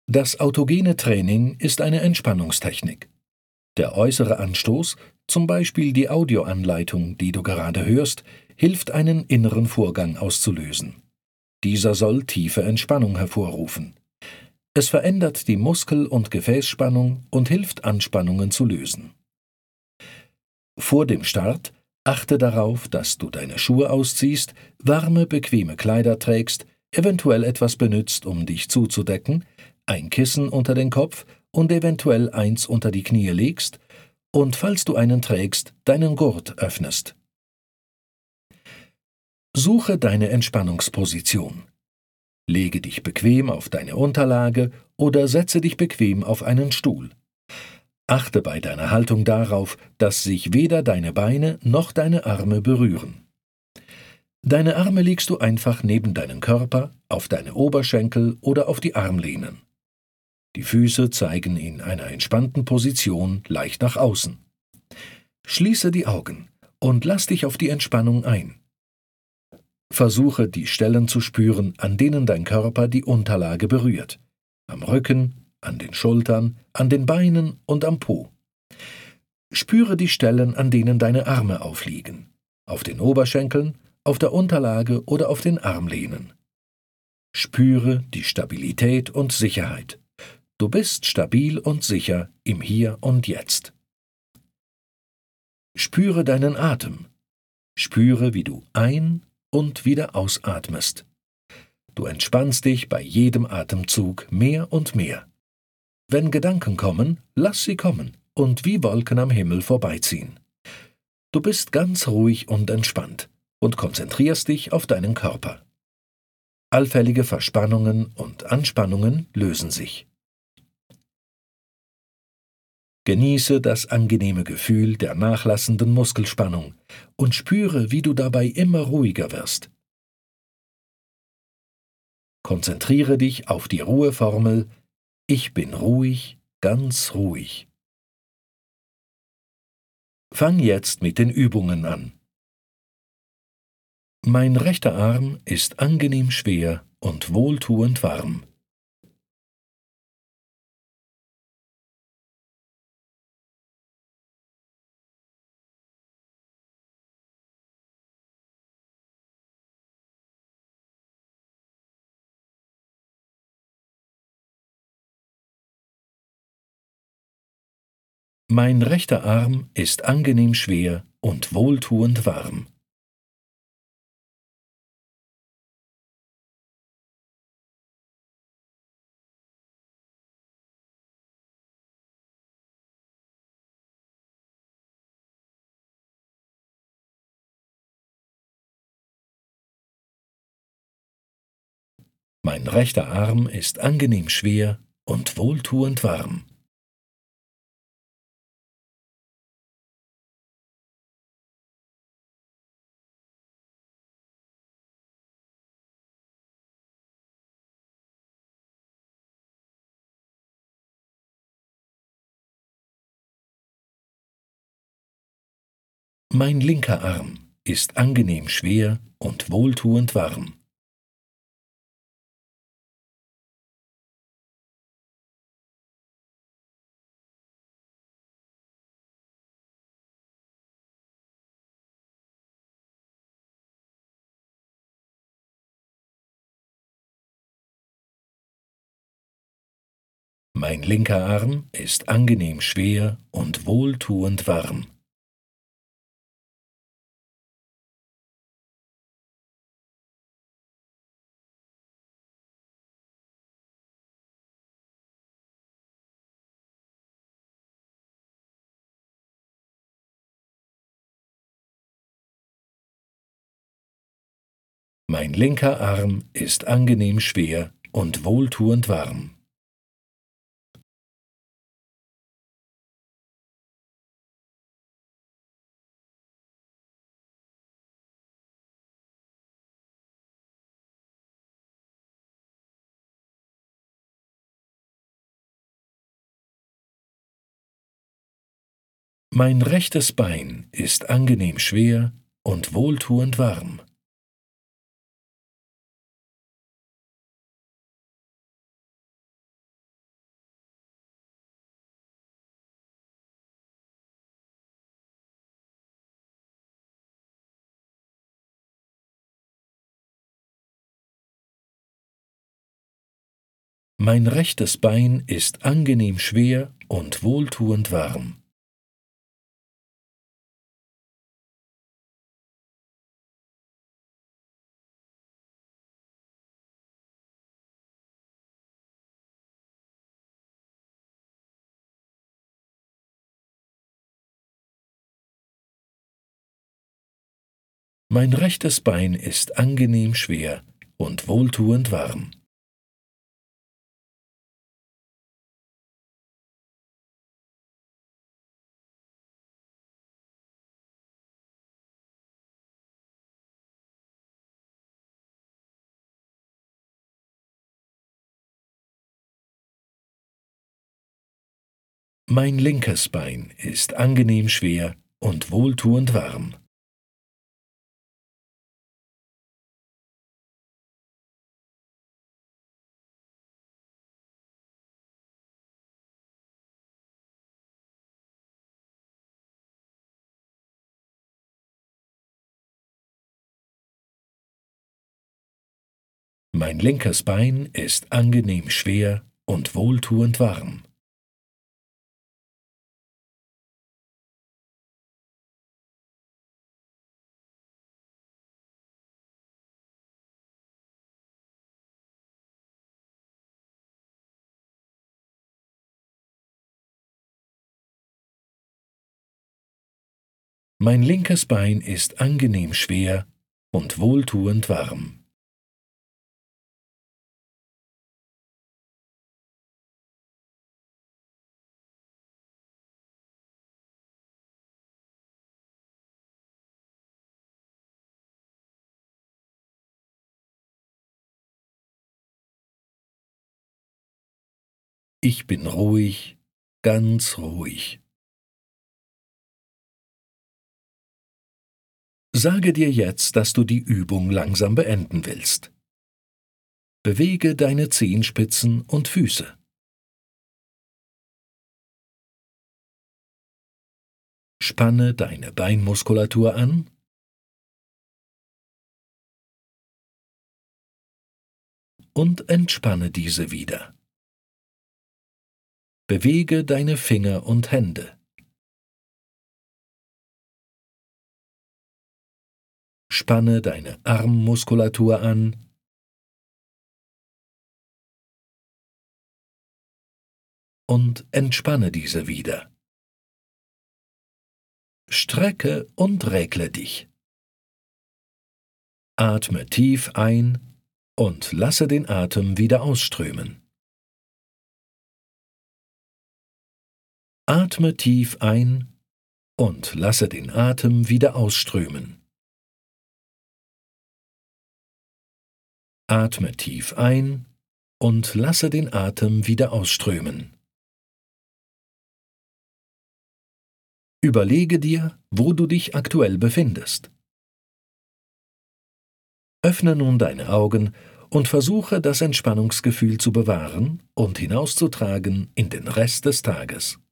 Das autogene Training ist eine Entspannungstechnik. Der äußere Anstoß, zum Beispiel die Audioanleitung, die du gerade hörst, hilft, einen inneren Vorgang auszulösen. Dieser soll tiefe Entspannung hervorrufen. Es verändert die Muskel- und Gefäßspannung und hilft, Anspannungen zu lösen. Vor dem Start achte darauf, dass du deine Schuhe ausziehst, warme, bequeme Kleider trägst, eventuell etwas benützt, um dich zuzudecken, ein Kissen unter den Kopf und eventuell eins unter die Knie legst und, falls du einen trägst, deinen Gurt öffnest. Suche deine Entspannungsposition. Lege dich bequem auf deine Unterlage oder setze dich bequem auf einen Stuhl. Achte bei deiner Haltung darauf, dass sich weder deine Beine noch deine Arme berühren. Deine Arme legst du einfach neben deinen Körper, auf deine Oberschenkel oder auf die Armlehnen. Die Füße zeigen in einer entspannten Position leicht nach außen. Schließe die Augen und lass dich auf die Entspannung ein. Versuche, die Stellen zu spüren, an denen dein Körper die Unterlage berührt. Am Rücken, an den Schultern, an den Beinen und am Po. Spüre die Stellen, an denen deine Arme aufliegen. Auf den Oberschenkeln, auf der Unterlage oder auf den Armlehnen. Spüre die Stabilität und Sicherheit. Du bist stabil und sicher im Hier und Jetzt. Spüre deinen Atem. Spüre, wie du ein- und wieder ausatmest. Du entspannst dich bei jedem Atemzug mehr und mehr. Wenn Gedanken kommen, lass sie kommen und wie Wolken am Himmel vorbeiziehen. Du bist ganz ruhig und entspannt und konzentrierst dich auf deinen Körper. Allfällige Verspannungen und Anspannungen lösen sich. Genieße das angenehme Gefühl der nachlassenden Muskelspannung und spüre, wie du dabei immer ruhiger wirst. Konzentriere dich auf die Ruheformel: Ich bin ruhig, ganz ruhig. Fang jetzt mit den Übungen an. Mein rechter Arm ist angenehm schwer und wohltuend warm. Mein rechter Arm ist angenehm schwer und wohltuend warm. Mein rechter Arm ist angenehm schwer und wohltuend warm. Mein linker Arm ist angenehm schwer und wohltuend warm. Mein linker Arm ist angenehm schwer und wohltuend warm. Mein linker Arm ist angenehm schwer und wohltuend warm. Mein rechtes Bein ist angenehm schwer und wohltuend warm. Mein rechtes Bein ist angenehm schwer und wohltuend warm. Mein rechtes Bein ist angenehm schwer und wohltuend warm. Mein linkes Bein ist angenehm schwer und wohltuend warm. Mein linkes Bein ist angenehm schwer und wohltuend warm. Mein linkes Bein ist angenehm schwer und wohltuend warm. Ich bin ruhig, ganz ruhig. Sage dir jetzt, dass du die Übung langsam beenden willst. Bewege deine Zehenspitzen und Füße. Spanne deine Beinmuskulatur an und entspanne diese wieder. Bewege deine Finger und Hände. Spanne deine Armmuskulatur an und entspanne diese wieder. Strecke und regle dich. Atme tief ein und lasse den Atem wieder ausströmen. Atme tief ein und lasse den Atem wieder ausströmen. Atme tief ein und lasse den Atem wieder ausströmen. Überlege dir, wo du dich aktuell befindest. Öffne nun deine Augen und versuche, das Entspannungsgefühl zu bewahren und hinauszutragen in den Rest des Tages.